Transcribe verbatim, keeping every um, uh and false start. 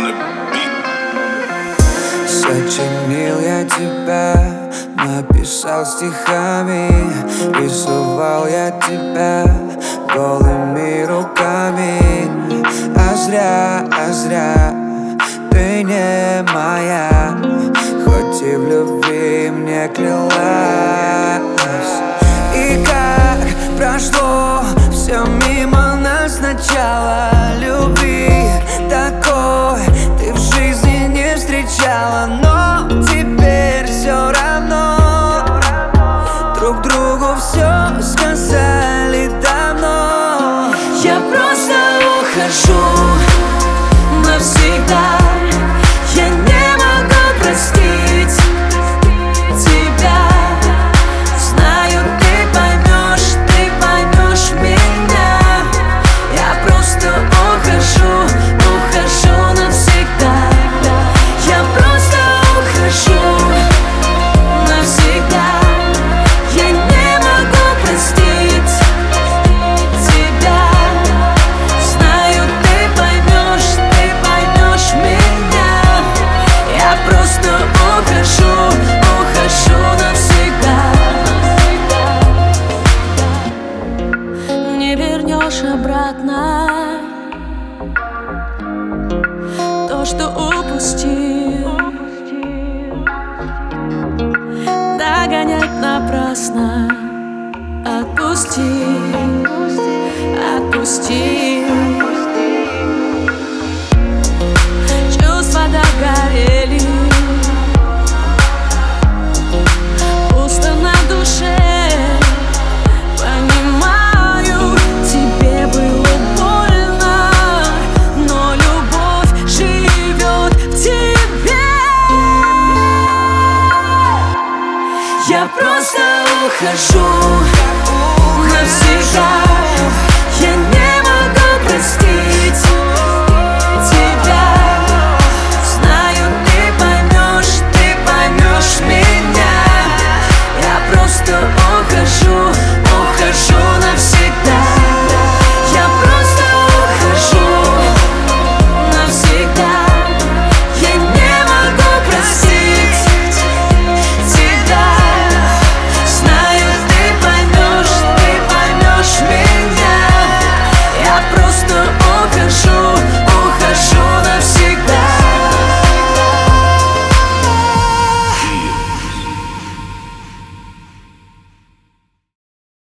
Сочинил я тебя, написал стихами, рисовал я тебя голыми руками. А зря, а зря, ты не моя, хоть и в любви мне клялась. И как прошло все мимо нас сначала, любви такой ты в жизни не встречала. Но теперь все равно друг другу все сказали давно. Я просто ухожу навсегда. Я не могу простить тебя. Знаю, ты поймешь, ты поймешь меня. Я просто ухожу, ухожу навсегда. Я просто ухожу навсегда. Я не могу простить тебя. Знаю, ты поймешь, ты поймешь меня. Я просто ухожу, ухожу навсегда. Не вернешь обратно то, что упустил. Догонять напрасно. Отпусти, отпусти. Чувства догорели, пусто на душе. Понимаю, тебе было больно, но любовь живет в тебе. Я просто ухожу навсегда. Я не могу простить тебя. Знаю, ты поймешь, ты поймешь меня. Я просто ухожу, ухожу навсегда. Я просто ухожу навсегда. Я не могу простить тебя. Знаю, ты поймешь, ты поймешь меня. Я просто ухожу, ухожу